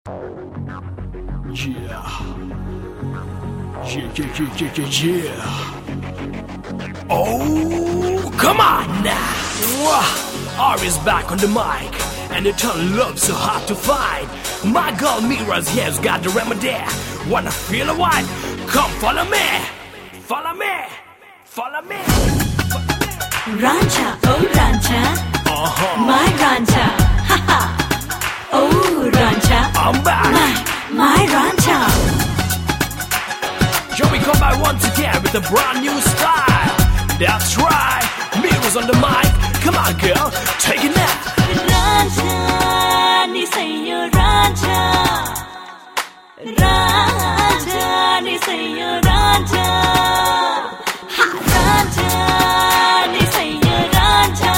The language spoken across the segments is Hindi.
Yeah. Yeah. Oh, come on now. R is back on the mic, and eternal love so hard to find. My girl Mira's here's got the remedy. Wanna feel a wife? Come follow me. Follow me. Follow me. Rancha, oh Rancha, my Rancha, haha. Oh Rancha, I'm back. My Rancha. Here we come back once again with a brand new style. That's right, Mira's on the mic. Come on, girl, take it now. Rancha, ni sayo Rancha. Rancha, ni sayo Rancha. Ha, Rancha, ni sayo Rancha.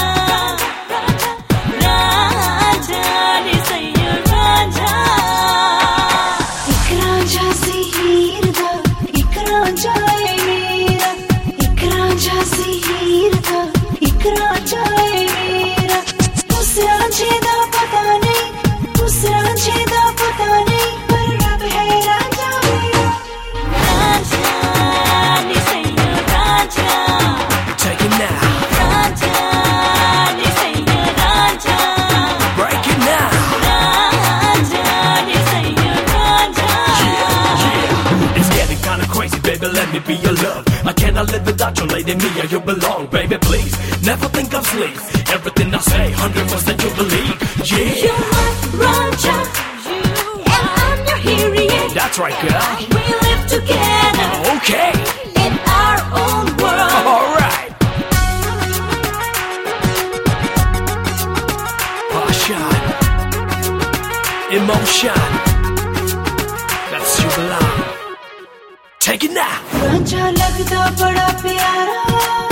Rancha, ni sayo Rancha. Ik Rancha si heer da, ik Rancha hai mera. Ik Rancha si heer da, ik Rancha hai mera. उस रांझे दा पता नहीं, उस रांझे दा पता नहीं, पर रब है रांझा मेरा। रांझा नी सैया Ranjha, Take it now. Ranjha नी सैया Ranjha, Break it now. Ranjha नी सैया Ranjha. It's getting kinda crazy, baby, let me be your love. I cannot live without you, lady Mia, you belong, baby, please. Never think I'm sleep. Everything I say, 100% you believe. Yeah, You're my Rancha, and I'm your hero. that's right, girl. We live together Okay, in our own world. alright. Passion, emotion, that's you belong. Take it now. Ranjha लगदा बड़ा प्यारा,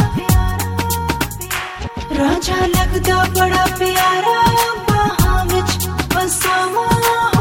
रांझा लगदा बड़ा प्यारा, बाहां विच बसावा हो।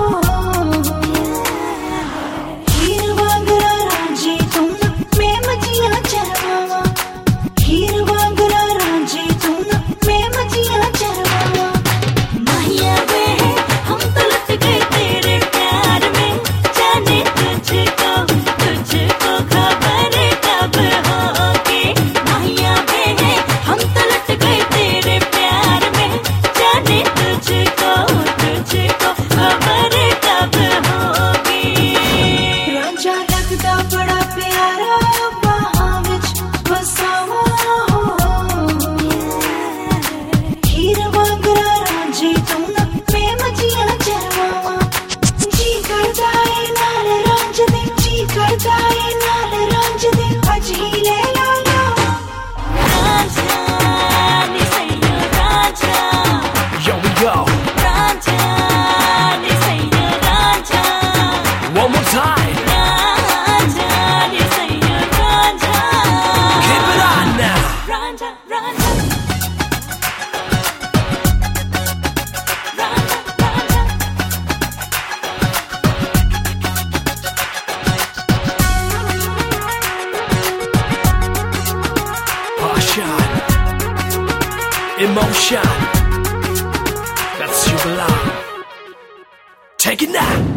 हीर वांगरा रांझे तुम मैं मजियां चरवावा, हीर वांगरा रांझे तुम मैं मजियां चरवावा। माहिया वे हम तो लट गए तेरे प्यार में, जाने तुझको तुझको खबर कब होगी। माहिया वे हम तो लट गए तेरे प्यार में, जाने तुझको तुझको खबर कब होगी। रांझा लगदा बड़ा प्यारा, बाहां विच बसावा हो। हीर वांगरा रांझे तुम मैं मजियां चरवावा। जी करदा ए नाल रांझ दे, जी करदा ए नाल रांझ दे, अज ही ले ला लो। रांझा नी सैया Ranjha, Here we go. Ranjha नी सैया Ranjha, One more time. Ranjha नी सैया Ranjha. Keep it on now. Rancha, Rancha, Rancha, Rancha. Passion, emotion, that's you belong. Take it now.